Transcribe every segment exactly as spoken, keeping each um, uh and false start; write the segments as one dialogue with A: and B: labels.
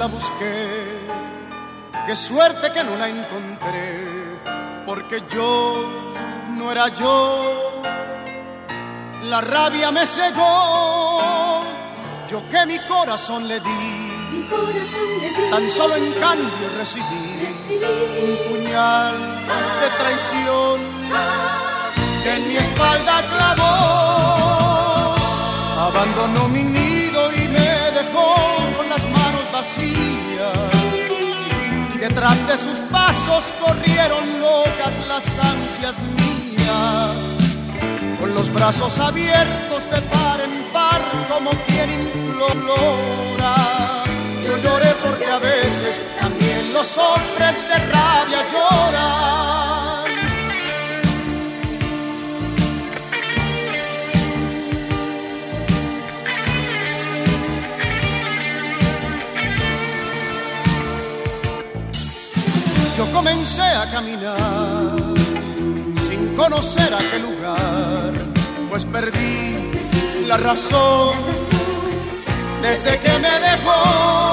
A: la busqué, qué suerte que no la encontré, porque yo no era yo. La rabia me cegó, yo que mi corazón le di,
B: mi corazón le di,
A: tan solo en cambio recibí,
B: recibí
A: un puñal de traición que en mi espalda clavó. Abandonó mi nido y me dejó con las manos vacías. Detrás de sus pasos corrieron locas las ansias mías. Con los brazos abiertos de par en par como quien implora. Yo lloré porque a veces también los hombres de rabia lloran. Yo comencé a caminar sin conocer aquel lugar, pues perdí la razón desde que me dejó.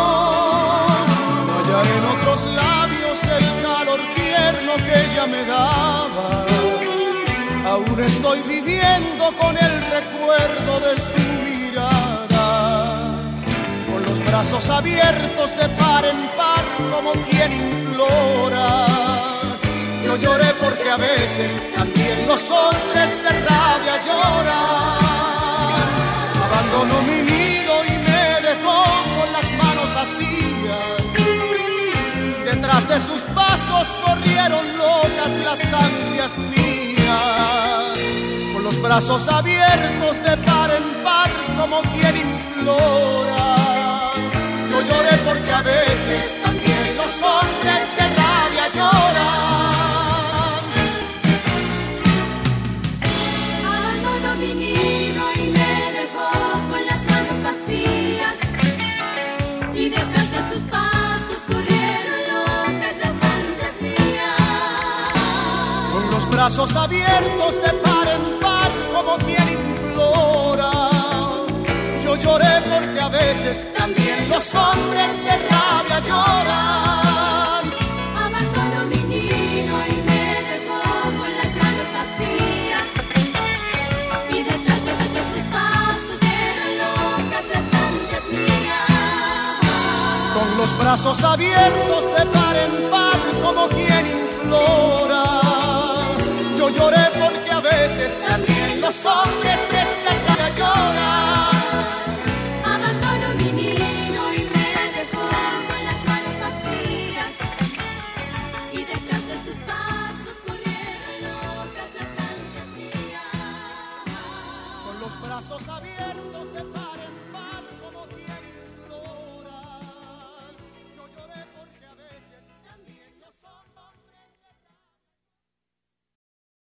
A: No hallaré en otros labios el calor tierno que ella me daba. Aún estoy viviendo con el recuerdo de su mirada, con los brazos abiertos de par en par como quien implora. Yo lloré porque a veces también los hombres de rabia lloran. Abandonó mi nido y me dejó con las manos vacías. Detrás de sus pasos corrieron locas las ansias mías. Con los brazos abiertos de par en par como quien implora. Yo lloré porque a veces también los hombres de rabia lloran.
B: Abandonó mi nido y me dejó con las manos vacías. Y detrás de sus pasos corrieron locas las ansias mías.
A: Con los brazos abiertos de par en par como quien implora. Yo lloré porque a veces también los hombres de rabia lloran.
B: Abandonó mi nido y me dejó con las manos vacías. Y detrás de sus pasos eran locas las ansias mías.
A: Con los brazos abiertos de par en par como quien implora. Yo lloré porque a veces también los hombres